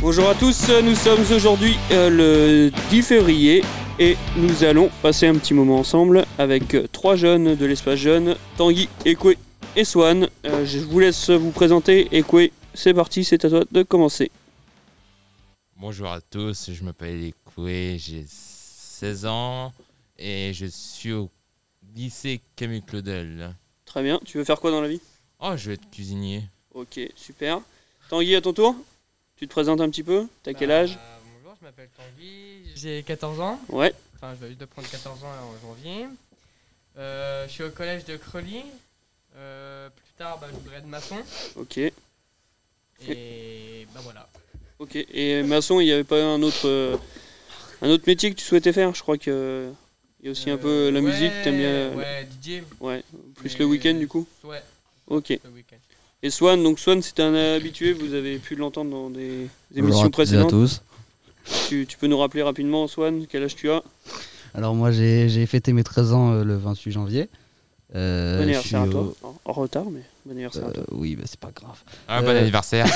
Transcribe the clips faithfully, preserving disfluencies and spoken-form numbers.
Bonjour à tous, nous sommes aujourd'hui euh, le dix février et nous allons passer un petit moment ensemble avec euh, trois jeunes de l'espace jeune, Tanguy, Ekwe et Swan. Euh, je vous laisse vous présenter. Ekwe, c'est parti, c'est à toi de commencer. Bonjour à tous, je m'appelle Ekwe, j'ai seize ans et je suis au lycée Camille Claudel. Très bien, tu veux faire quoi dans la vie? Oh, je vais être cuisinier. Ok, super. Tanguy, à ton tour, tu te présentes un petit peu, t'as quel Bah, âge? Bonjour, je m'appelle Tanguy, j'ai quatorze ans. Ouais, Enfin, je vais juste de prendre quatorze ans en janvier. Euh, je suis au collège de Creully. Euh, plus tard, bah, je voudrais être maçon. ok. Et bah voilà. Ok, et maçon, il n'y avait pas un autre, euh, un autre métier que tu souhaitais faire? Je crois qu'il y a aussi un peu la Euh, musique, ouais, t'aimes bien la- Ouais, D J. Ouais, plus Mais- le week-end du coup? Ouais, Ok. le week-end. Et Swan, donc Swan c'était un habitué, vous avez pu l'entendre dans des Bonjour émissions à toutes et à précédentes. tous. Tu, tu peux nous rappeler rapidement, Swan, quel âge tu as? Alors moi j'ai j'ai fêté mes treize ans euh, le vingt-huit janvier. Euh, Bon je anniversaire à suis toi. au- En, en retard, mais bon anniversaire à euh, toi. oui, bah, c'est pas grave. Ah, bon Euh, anniversaire.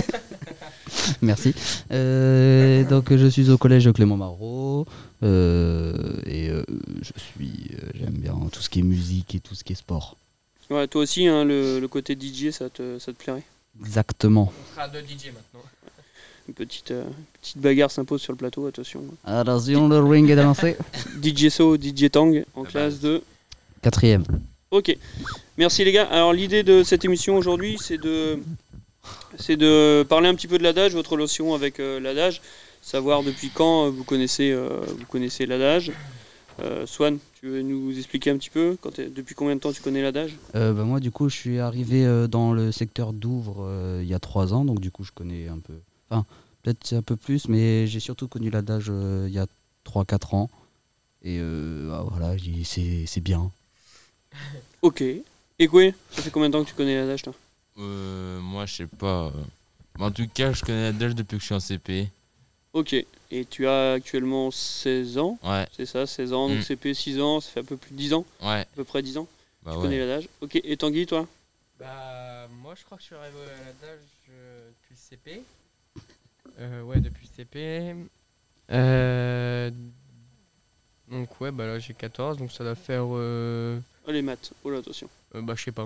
Merci. Euh, donc je suis au collège Clément Marot euh, et euh, je suis, euh, j'aime bien tout ce qui est musique et tout ce qui est sport. Ouais, toi aussi, hein, le, le côté D J, ça te, ça te plairait? Exactement. On sera deux D J maintenant. Une petite, euh, petite bagarre s'impose sur le plateau, attention. Attention, le ring est lancé. D J So, D J Tang, en La classe base. de... Quatrième. Ok, merci les gars. Alors l'idée de cette émission aujourd'hui, c'est de, c'est de parler un petit peu de l'adage, votre relation avec euh, l'adage, savoir depuis quand euh, vous connaissez, euh, vous connaissez l'adage. Euh, Swan, tu veux nous expliquer un petit peu quand t'es- depuis combien de temps tu connais l'adage? Euh, bah, moi du coup je suis arrivé euh, dans le secteur d'Ouvres euh, il y a trois ans, donc du coup je connais un peu, enfin peut-être un peu plus, mais j'ai surtout connu l'adage euh, il y a trois quatre ans. Et euh, ah, voilà, j'ai- c'est c'est bien. Ok. Ekwe, ça fait combien de temps que tu connais l'adage toi? Euh, moi, je sais pas. euh. Mais en tout cas, je connais l'adage depuis que je suis en C P. Ok. Et tu as actuellement seize ans, Ouais, c'est ça, seize ans, donc Mm. C P six ans, ça fait un peu plus de dix ans, ouais. à peu près dix ans. Bah tu ouais. connais l'adage. Ok, et Tanguy, toi? Bah, moi je crois que je suis arrivé à l'adage euh, depuis le C P. Euh, ouais, depuis le C P. Euh, donc, ouais, bah là j'ai quatorze, donc ça doit faire. Euh, Oh les maths, oh là attention. euh, bah, je sais pas.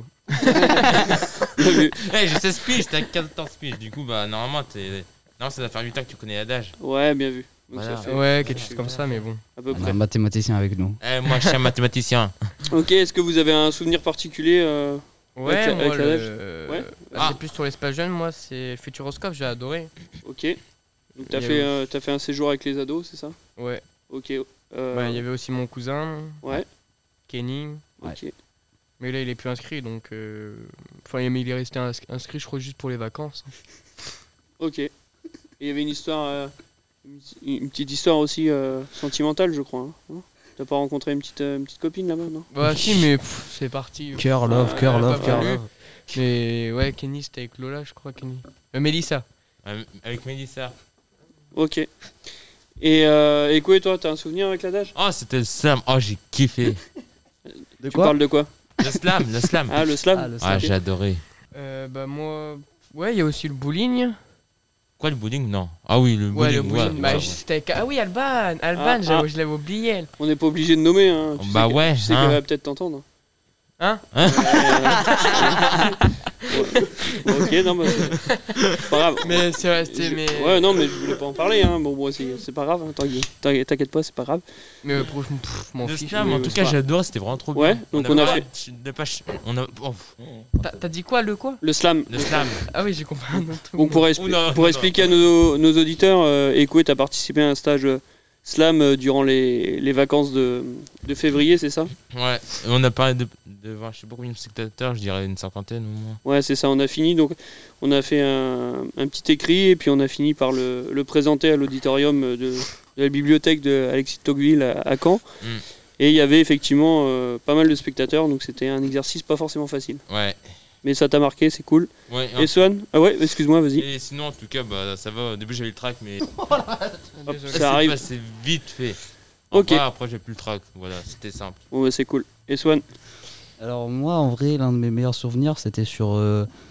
Bien vu. Hey, j'ai seize piges, t'as quatorze piges. Du coup, bah, normalement, t'es. Non, ça doit faire huit ans que tu connais l'adage. Ouais, bien vu. Donc Voilà. ça fait Ouais, quelque chose comme ça, mais bon. à peu On a près. un mathématicien avec nous. Eh, moi, je suis un mathématicien. Ok, est-ce que vous avez un souvenir particulier euh, Ouais, Avec- moi, avec le- l'adage euh, Ouais. bah, Ah. c'est plus sur l'espace jeune, moi, c'est Futuroscope, j'ai adoré. Ok. Donc t'as Il y fait, avait- euh, t'as fait un séjour avec les ados, c'est ça? Ouais. Ok. euh, Bah, il y avait aussi mon cousin, Ouais. Kenny, Ok. mais là, il est plus inscrit, donc. euh, Enfin, mais il est resté ins- inscrit, je crois, juste pour les vacances. Ok. Et il y avait une histoire, euh, une une petite histoire aussi euh, sentimentale, je crois. Hein, hein. T'as pas rencontré une petite, euh, une petite copine là-bas, non? Bah, si, mais pff, c'est parti. Cœur, love, Ouais, cœur, pas love, cœur, voulu. love. Mais ouais, Kenny, c'était avec Lola, je crois, Kenny. Euh, Mélissa. Euh, Avec Mélissa. Ok. Et euh, et quoi, toi, t'as un souvenir avec l'adage? Oh, c'était le slam. Oh, j'ai kiffé. De Tu parles de quoi? Le slam, le slam. Ah, le slam? Ah, le Ah, slam. j'ai adoré. Euh, bah, moi. Ouais, il y a aussi le bowling. Quoi, le bowling? Non. Ah oui, le bowling. Ouais, le ouais, bowling. bah, ouais, ouais. c'était avec- Ah oui, Alban. Alban, Ah, j'avais- ah. je l'avais oublié. elle. On n'est pas obligé de nommer, hein. Tu Bah sais que- ouais, Tu sais hein. qu'elle va peut-être t'entendre. Hein Euh, ok, non, bah, c'est c'est pas grave. Mais c'est resté. Je- Mais... Ouais, non, mais je voulais pas en parler, hein. Bon, bon, c'est c'est pas grave, hein. T'inquiète t'inquiète- t'inquiète pas, c'est pas grave. Mais euh, pour- pff, m'en Le fiche. slam, mais, en euh, tout c'est cas, pas- j'ai adoré, c'était vraiment trop Ouais, bien. donc on a pas- fait- de pas- On a. oh, T'as t'as dit quoi, le quoi Le slam. le slam. Ah oui, j'ai compris un autre truc. Donc pour, moi. expli- Oula, pour oula. expliquer à nos, nos auditeurs, euh, Ekwe, t'as participé à un stage euh, slam euh, durant les, les vacances de, de février, c'est ça? Ouais, et on a parlé de, de je sais pas combien de spectateurs, je dirais une cinquantaine au moins. Ouais, c'est ça, on a fini. Donc on a fait un, un petit écrit et puis on a fini par le, le présenter à l'auditorium de, de la bibliothèque de Alexis de Tocqueville à, à Caen. Mm. Et il y avait effectivement euh, pas mal de spectateurs, donc c'était un exercice pas forcément facile. Ouais. Mais ça t'a marqué, c'est cool. Ouais, Et Swan? Ah ouais, excuse-moi, vas-y. et sinon, en tout cas, bah, ça va. Au début, j'avais le track, mais Hop, Désolé. ça c'est arrive. passé vite fait. Ok. Après, après j'ai plus le track. Voilà, c'était simple. Bon, bah, c'est cool. Et Swan? Alors moi, en vrai, l'un de mes meilleurs souvenirs, c'était sur, euh,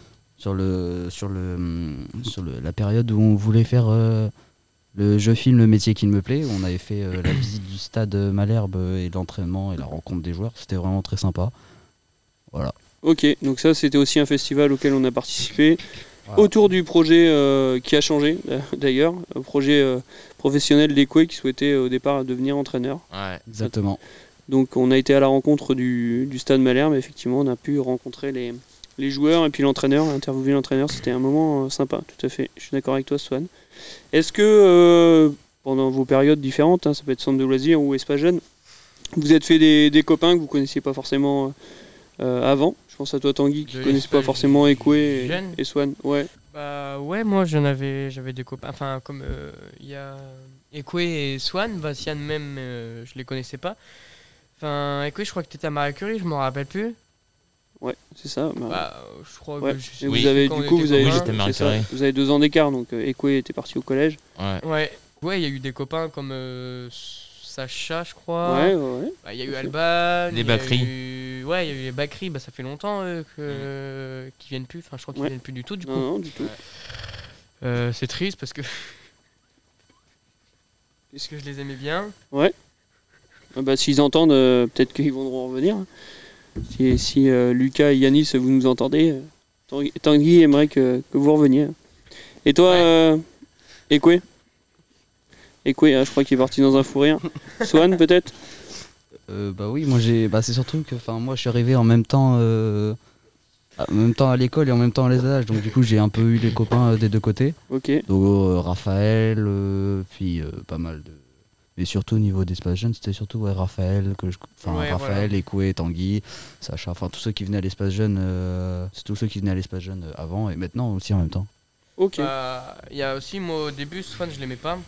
sur le sur le hum, sur le, la période où on voulait faire euh, le jeu film Le métier qui me plaît. On avait fait euh, la visite du stade Malherbe et l'entraînement et la rencontre des joueurs. C'était vraiment très sympa. Voilà. Ok, donc ça c'était aussi un festival auquel on a participé. Voilà. Autour du projet euh, qui a changé d'ailleurs, un projet euh, professionnel d'Ekoué qui souhaitait au départ devenir entraîneur. Ouais. Exactement. Donc on a été à la rencontre du, du stade Malherbe, effectivement on a pu rencontrer les, les joueurs et puis l'entraîneur, interviewer l'entraîneur, c'était un moment euh, sympa, tout à fait. Je suis d'accord avec toi Swan. Est-ce que euh, pendant vos périodes différentes, hein, ça peut être centre de loisirs ou espace jeune, vous êtes fait des, des copains que vous ne connaissiez pas forcément euh, avant? Je pense à toi Tanguy qui ne connaissait pas forcément Ekoué et, et Swan. Ouais. Bah ouais, moi j'en avais, j'avais des copains, enfin comme il euh, y a Ekoué et Swan, Vinciane même, euh, je les connaissais pas. Enfin, Ekoué, je crois que tu étais à Marie Curie, je m'en rappelle plus. Ouais, c'est ça. Bah, bah, je crois ouais. que je sais Et oui. vous avez, du coup, vous avez, oui, j'étais Marie Curie. Vous avez deux ans d'écart, donc euh, Ekoué était parti au collège. Ouais. Ouais, ouais, il y a eu des copains comme euh, Sacha, je crois. Ouais, ouais, ouais. Bah, il y a eu Alban. Les Bakri. Eu... Ouais, il y a eu les Bakri, bah, ça fait longtemps euh, que... qu'ils viennent plus. Enfin, je crois qu'ils ouais. viennent plus du tout, du non, coup. Non, du tout. Ouais. Euh, c'est triste parce que. Parce que je les aimais bien. Ouais. Ah bah, s'ils entendent, euh, peut-être qu'ils vont revenir. Si, si euh, Lucas et Yanis, vous nous entendez, euh, Tanguy, Tanguy aimerait que, que vous reveniez. Et toi, ouais. euh, Ekoué Ekoué, hein, je crois qu'il est parti dans un fou rire. Swan, peut-être euh, Bah oui, moi j'ai. Bah, c'est surtout que moi je suis arrivé en même temps. Euh... En même temps à l'école et en même temps à l'âge, donc du coup j'ai un peu eu les copains euh, des deux côtés. Ok. Donc euh, Raphaël, euh, puis euh, pas mal de. Mais surtout au niveau d'Espace Jeune, c'était surtout ouais, Raphaël, que je... enfin ouais, Raphaël, voilà. Ekoué, Tanguy, Sacha, enfin tous ceux qui venaient à l'Espace Jeune, euh, c'est tous ceux qui venaient à l'Espace Jeune euh, avant et maintenant aussi en même temps. Ok. Il bah, y a aussi moi au début Swan je l'aimais pas.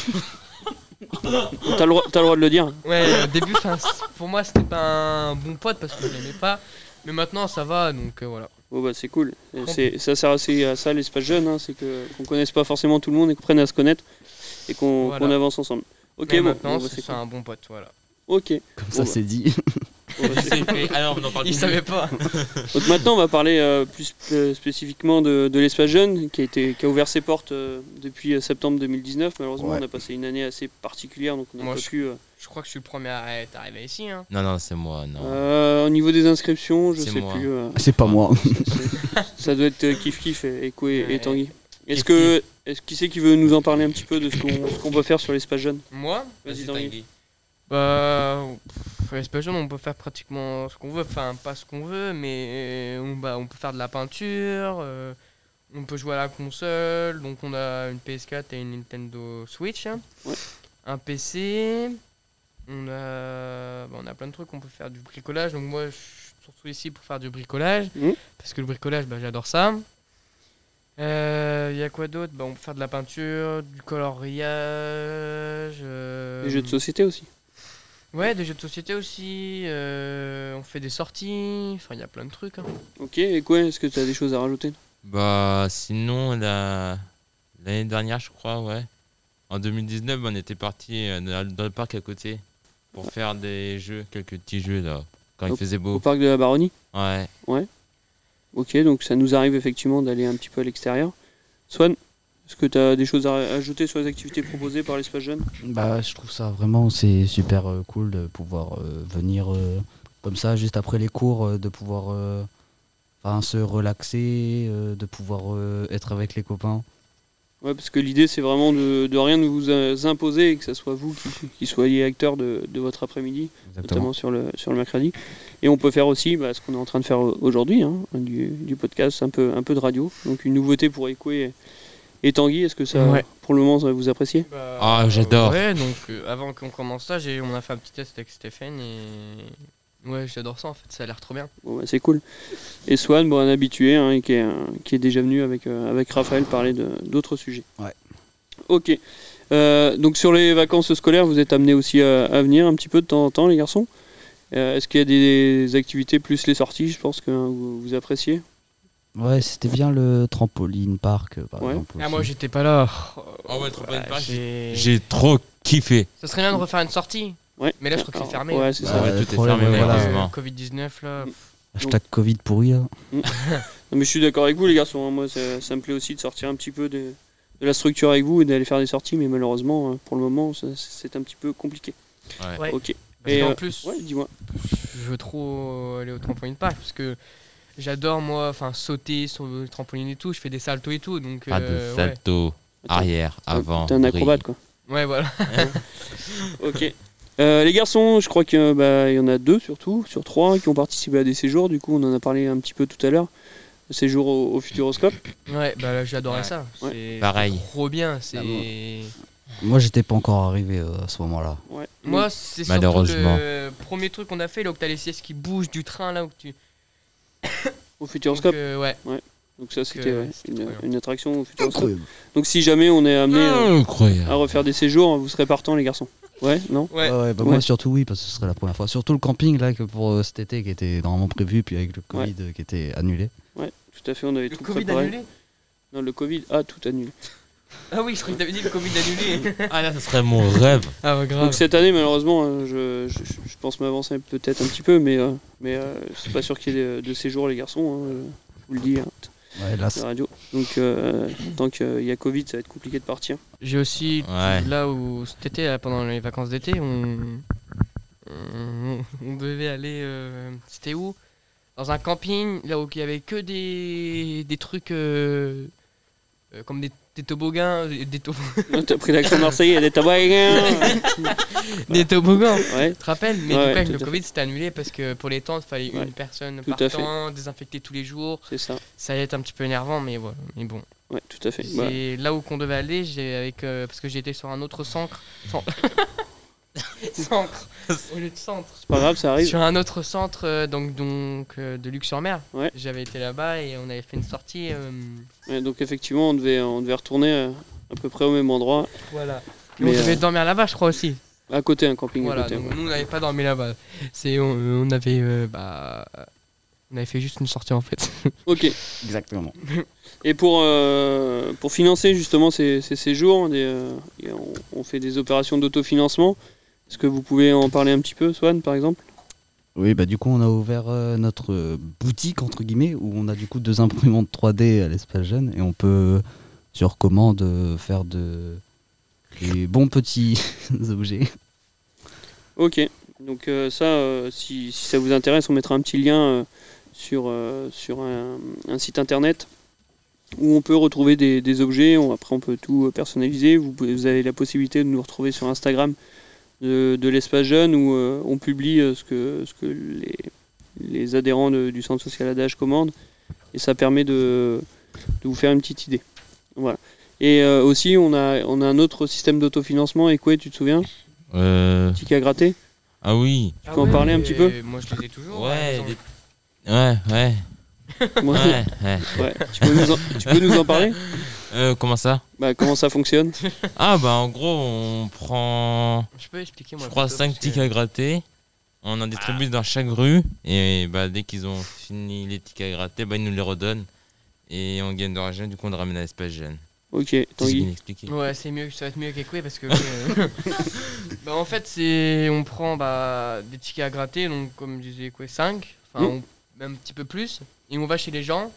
T'as le, droit, t'as le droit de le dire. Ouais, au début pour moi c'était pas un bon pote parce que je l'aimais pas. Mais maintenant ça va donc euh, voilà. Oh bah c'est cool. C'est, ça sert assez à ça l'espace jeune, hein, c'est que, qu'on connaisse pas forcément tout le monde et qu'on prenne à se connaître et qu'on, voilà. qu'on avance ensemble. Ok, mais bon, maintenant bon, bah, c'est, c'est c'est cool. un bon pote, voilà. Ok. Comme bon, ça bah. c'est dit. Bon, bah, c'est cool. Alors, on en parle Il savait pas. Donc maintenant on va parler euh, plus euh, spécifiquement de, de l'espace jeune qui a, été, qui a ouvert ses portes euh, depuis euh, septembre deux mille dix-neuf. Malheureusement ouais. on a passé une année assez particulière donc on n'a Moi, pas je... pu... Euh... Je crois que je suis le premier à être arrivé ici. Hein. Non, non, c'est moi, non. Euh, au niveau des inscriptions, je C'est sais moi. plus. Euh, C'est pas moi. c'est, ça doit être euh, kiff kiff et, et, et, Ouais. et Tanguy. Est-ce Kiff que est-ce qui c'est qui veut nous en parler un petit peu de ce qu'on, ce qu'on peut faire sur l'espace jeune? Moi Vas-y Tanguy. Tanguy. Bah, pff, l'espace jeune, on peut faire pratiquement ce qu'on veut. Enfin, pas ce qu'on veut, mais on, bah, on peut faire de la peinture. Euh, on peut jouer à la console. Donc, on a une P S quatre et une Nintendo Switch. Hein. Ouais. Un P C. On a, bah, on a plein de trucs. On peut faire du bricolage. Donc, moi, je suis surtout ici pour faire du bricolage. Mmh. Parce que le bricolage, bah, j'adore ça. Il euh, y a quoi d'autre? Bah, on peut faire de la peinture, du coloriage. Euh... Les jeux de société aussi. Ouais, des jeux de société aussi, euh, on fait des sorties, enfin il y a plein de trucs. Hein. Ok, et quoi, est-ce que tu as des choses à rajouter? Bah, sinon, la... l'année dernière, je crois, ouais. En deux mille dix-neuf, on était parti dans le parc à côté pour faire des jeux, quelques petits jeux là, quand au, il faisait beau. Au parc de la Baronnie? Ouais. Ouais. Ok, donc ça nous arrive effectivement d'aller un petit peu à l'extérieur. Swan, est-ce que tu as des choses à ajouter sur les activités proposées par l'espace jeune? Bah, je trouve ça vraiment c'est super euh, cool de pouvoir euh, venir euh, comme ça juste après les cours, euh, de pouvoir euh, enfin, se relaxer, euh, de pouvoir euh, être avec les copains. Ouais, parce que l'idée c'est vraiment de, de rien vous euh, imposer et que ce soit vous qui, qui soyez acteurs de, de votre après-midi, Exactement. notamment sur le, sur le mercredi. Et on peut faire aussi bah, ce qu'on est en train de faire aujourd'hui, hein, du, du podcast, un peu, un peu de radio. Donc une nouveauté pour Ekoué et, et Tanguy, est-ce que ça, Ouais. pour le moment, ça vous appréciez? Bah, Ah, j'adore. Ouais, donc euh, avant qu'on commence ça, j'ai, on a fait un petit test avec Stéphane et ouais, j'adore ça en fait, ça a l'air trop bien. Bon, bah, c'est cool. Et Swan, bon, un habitué, hein, qui, est, qui est déjà venu avec, euh, avec Raphaël parler de, d'autres sujets. Ouais. Ok. Euh, donc sur les vacances scolaires, vous êtes amenés aussi à, à venir un petit peu de temps en temps, les garçons. Euh, est-ce qu'il y a des activités plus les sorties, je pense que vous, vous appréciez? Ouais, c'était bien le trampoline parc euh, par Ouais. exemple. Ah, aussi. moi j'étais pas là. Oh ouais, trop bonne page. j'ai... J'ai trop kiffé. Ça serait bien de refaire une sortie. Ouais. Mais là je crois que c'est Alors, fermé. Ouais, hein. c'est Bah, ça. ouais, le tout est problème, fermé, voilà, malheureusement. covid dix-neuf là. Hashtag Covid pourri, là. Non, mais je suis d'accord avec vous, les garçons. hein. Moi, ça, ça me plaît aussi de sortir un petit peu de, de la structure avec vous et d'aller faire des sorties, mais malheureusement, euh, pour le moment, ça- c'est un petit peu compliqué. Ouais. Ouais. Ok. Parce Et, qu'en euh, plus, Ouais, dis-moi. je veux trop aller au trampoline park parce que j'adore moi, enfin sauter sur le trampoline et tout. Je fais des saltos et tout, donc Pas euh, de salto, arrière, avant. T'es un acrobate, quoi. ouais. Ouais, voilà. Ok. Euh, les garçons, je crois qu'il bah, y en a deux surtout, sur trois, qui ont participé à des séjours. Du coup, on en a parlé un petit peu tout à l'heure. Le séjour au, au Futuroscope. Ouais, bah là, j'adorais Ouais. ça. Ouais. C'est Pareil. c'est trop bien. C'est Ah bon. Moi, j'étais pas encore arrivé euh, à ce moment-là. Ouais. moi, c'est surtout Malheureusement. le premier truc qu'on a fait là où t'as les sièges qui bougent du train là où tu. Au Donc, Futuroscope. euh, ouais. Donc ça, c'était euh, ouais, c'était une, trop bien. une attraction au Futuroscope. Donc si jamais on est amené euh, Incroyable. à refaire des séjours, vous serez partants, les garçons. Ouais, non Ouais. Ouais, ouais, bah Ouais. moi surtout oui, parce que ce serait la première fois. Surtout le camping là que pour euh, cet été qui était normalement prévu, puis avec le Covid euh, qui était annulé. Ouais, tout à fait, on avait Le tout Covid préparé. annulé. Non, le Covid a tout annulé. Ah oui, je croyais que t'avais dit le Covid annulé. Ah là, ce serait mon rêve. Ah ouais, grave. Donc cette année, malheureusement, euh, je, je, je pense m'avancer peut-être un petit peu, mais, euh, mais euh, c'est pas sûr qu'il y ait de, de séjours, les garçons. hein, je vous le dis, hein, Ouais, là, à c'est- la radio. Donc euh, tant qu'il y a Covid, ça va être compliqué de partir. J'ai aussi, Ouais. là où cet été, là, pendant les vacances d'été, on, on, on devait aller, euh, c'était où? Dans un camping, là où il y avait que des, des trucs euh, euh, comme des, des toboggans, des, des to- T'as pris l'accent marseillais, il y a des toboggans. des toboggans, Ouais, tu te rappelles? Mais Ouais, du coup, avec tout le à fait. Covid, c'était annulé parce que pour les tentes, il fallait Ouais, une personne tout par à fait. temps, désinfecter tous les jours. c'est ça. Ça allait être un petit peu énervant, mais voilà. Mais bon. Ouais, tout à fait. C'est Bah, là où qu'on devait aller, j'ai avec euh, parce que j'étais sur un autre centre. Cen- centre au lieu de centre. c'est pas grave, ça arrive. Sur un autre centre euh, donc donc euh, de Luxe-sur-Mer. Ouais. J'avais été là-bas et on avait fait une sortie. euh, Ouais, donc effectivement, on devait, on devait retourner euh, à peu près au même endroit, voilà. Et Mais, on devait euh, dormir là-bas, je crois aussi. à côté, un camping Voilà. à côté. Donc ouais. nous on n'avait pas dormi là-bas. C'est on, on avait euh, bah on avait fait juste une sortie en fait. Ok. exactement. Et pour, euh, pour financer justement ces, ces séjours, des, euh, et on, on fait des opérations d'autofinancement. Est-ce que vous pouvez en parler un petit peu, Swan, par exemple? Oui, bah du coup on a ouvert euh, notre euh, boutique entre guillemets où on a du coup deux imprimantes trois D à l'espace jeune et on peut sur commande euh, faire de des bons petits objets. Ok. Donc euh, ça, euh, si, si ça vous intéresse, on mettra un petit lien euh, sur, euh, sur un, un site internet où on peut retrouver des, des objets. On- après, on peut tout euh, personnaliser. Vous, pouvez- vous avez la possibilité de nous retrouver sur Instagram de, de l'espace jeune où euh, on publie euh, ce que, ce que les, les adhérents de- du centre social Adage commandent. Et ça permet de, de vous faire une petite idée. Voilà. Et euh, aussi, on a, on a un autre système d'autofinancement. Et quoi, tu te souviens? Euh... Ticket à gratter. Ah oui. Tu peux en parler un petit peu? Moi je les ai toujours. à la Ouais. maison. des- Ouais, ouais. Ouais. Ouais, ouais. Ouais. Tu, peux nous en, tu peux nous en parler? Euh, comment ça? Bah, comment ça fonctionne? Ah bah en gros, on prend, Je peux expliquer moi. je crois, plutôt, cinq parce que- tickets à gratter. On en distribue dans chaque rue. Et bah dès qu'ils ont fini les tickets à gratter, bah ils nous les redonnent. Et on gagne de l'argent, du coup on le ramène à l'espace jeune. Ok, C'est Tanguy. bien expliqué. Ouais, c'est mieux, ça va être mieux qu'Ekoué parce que lui, euh, bah, en fait, c'est on prend bah, des tickets à gratter, donc comme disait Ekoué, cinq, enfin Mm. on- même un petit peu plus, et on va chez les gens.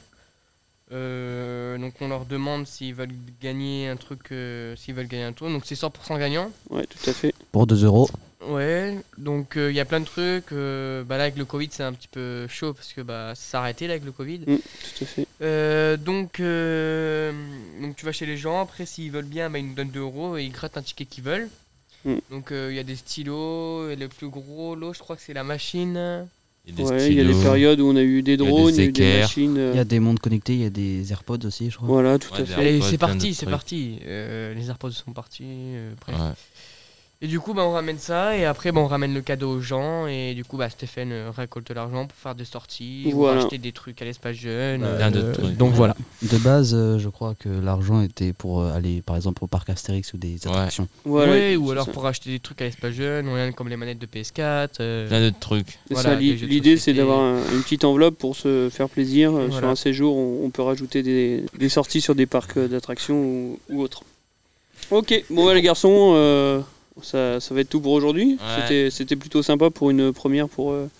Euh, donc on leur demande s'ils veulent gagner un truc, euh, s'ils veulent gagner un tour, donc c'est cent pour cent gagnant. Ouais, tout à fait. Pour deux euros. Ouais, donc il y a plein de trucs. euh, bah, là avec le Covid c'est un petit peu chaud parce que bah, ça s'est arrêté là avec le Covid. Mm, tout à fait. Euh, donc, euh, donc tu vas chez les gens, après s'ils veulent bien, bah, ils nous donnent deux euros et ils grattent un ticket qu'ils veulent. Mm. Donc euh, il y a des stylos, et le plus gros lot je crois que c'est la machine. Il y a des Ouais, il y a des stylos. périodes où on a eu des y a des drones, il y a eu des équerres. machines. euh, Il y a des montres connectées, il y a des AirPods aussi, je crois. Voilà, tout Ouais, à des fait. Allez, AirPods, c'est plein parti, de c'est trucs. parti. Euh, les AirPods sont partis, euh, bref. Ouais. Et du coup bah, on ramène ça et après bah, on ramène le cadeau aux gens et du coup bah, Stéphane euh, récolte l'argent pour faire des sorties, Voilà. ou acheter des trucs à l'espace jeune. Bah, plein de euh, trucs. donc voilà. De base, euh, je crois que l'argent était pour euh, aller par exemple au parc Astérix ou des attractions. Voilà, Ouais, ou c'est alors ça. pour acheter des trucs à l'espace jeune, rien comme les manettes de P S quatre. euh, Plein de trucs. C'est voilà, ça, l'i- des jeux de l'idée c'est société. d'avoir un- une petite enveloppe pour se faire plaisir. Euh, Sur Voilà. un séjour, on, on peut rajouter des, des sorties sur des parcs euh, d'attractions ou, ou autres. Ok, bon ouais, les garçons, euh, ça, ça va être tout pour aujourd'hui. Ouais. C'était, c'était plutôt sympa pour une première pour, euh, pour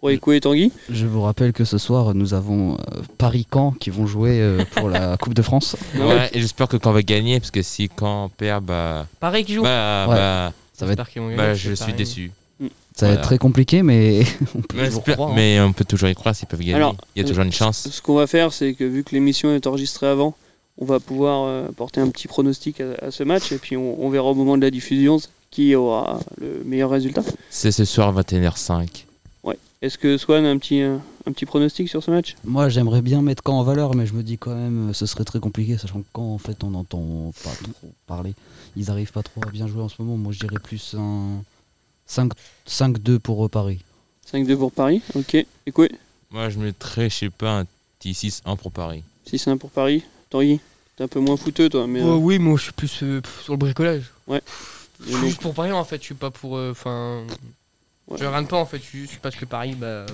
pour Ekwe et Tanguy. Je vous rappelle que ce soir, nous avons euh, Paris-Caen qui vont jouer euh, pour la Coupe de France. Ouais, et j'espère que Caen va gagner, parce que si Caen perd, bah. Pareil qui joue. Bah, Ouais. bah, Ça va être, J'espère qu'ils vont gagner, bah, parce je que suis pareil. déçu. ça va Voilà. être très compliqué, mais on peut Mais, toujours espère- croire, hein. mais on peut toujours y croire s'ils peuvent gagner. Alors, Il y a toujours une chance. Ce qu'on va faire, c'est que vu que l'émission est enregistrée avant, on va pouvoir euh, porter un petit pronostic à, à ce match et puis on, on verra au moment de la diffusion qui aura le meilleur résultat. C'est ce soir vingt et une heures cinq. Est-ce que Swan a un petit, euh, un petit pronostic sur ce match? Moi, j'aimerais bien mettre Caen en valeur, mais je me dis quand même, euh, ce serait très compliqué, sachant que Caen, en fait, on n'entend pas trop parler. Ils arrivent pas trop à bien jouer en ce moment. Moi, je dirais plus un cinq deux pour euh, Paris. cinq deux pour Paris, ok. Ekwe, Moi, je mettrais, je sais pas, un petit six un pour Paris. six un pour Paris. Tanguy, t'es un peu moins fouteux toi, mais... Ouais, euh, oui, moi je suis plus euh, sur le bricolage. et Je suis donc- juste pour Paris en fait, je suis pas pour. Enfin. Ouais. Je regarde pas en fait, je suis juste parce que Paris, bah.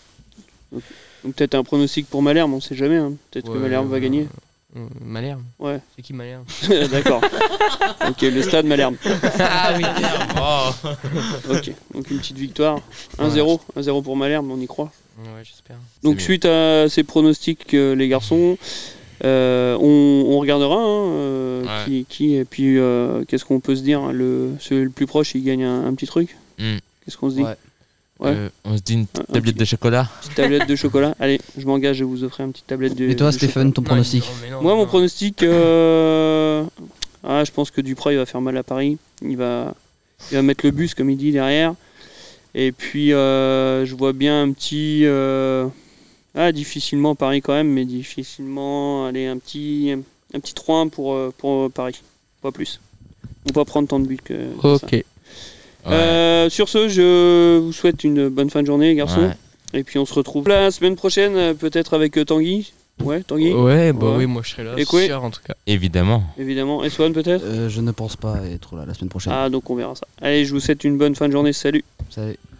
donc peut-être un pronostic pour Malherbe, on sait jamais. Hein. Peut-être que ouais, Malherbe va euh, gagner. euh, Malherbe. Ouais, C'est qui Malherbe? d'accord. Ok, le stade Malherbe. Ah oui, Oh Ok, donc une petite victoire. un zéro, un zéro pour Malherbe, on y croit. ouais, j'espère. Donc mieux. suite à ces pronostics, euh, les garçons, euh, on, on regardera hein, euh, Ouais. qui, qui et puis euh, qu'est-ce qu'on peut se dire. Le, celui le plus proche, il gagne un, un petit truc. Hmm. Qu'est-ce qu'on se dit? Ouais. Ouais. Euh, on se dit une Un- petite un tablette petit- de chocolat. Petite tablette de chocolat. Allez, je m'engage, je vais vous offrir une petite tablette de. Et toi, de Stéphane, ton Non, pronostic? non, mais non, Moi, mon non. pronostic, euh, ah, je pense que Duprat il va faire mal à Paris. Il va, il va mettre le bus, comme il dit, derrière. Et puis, euh, je vois bien un petit. euh, Ah, difficilement Paris quand même, mais difficilement. Allez, un petit, un petit trois un pour, euh, pour Paris. Pas plus. On va prendre tant de buts que. que ça. Ok. Ouais. Euh, sur ce, je vous souhaite une bonne fin de journée, les garçons. Ouais. Et puis, on se retrouve la semaine prochaine, euh, peut-être avec euh, Tanguy. Ouais, Tanguy, Ouais, bah Ouais. oui, moi je serai là. Et quoi sûr en tout cas. Évidemment. évidemment. Et Swan, peut-être Euh, je ne pense pas être là la semaine prochaine. Ah, donc on verra ça. Allez, je vous souhaite une bonne fin de journée. Salut. Salut.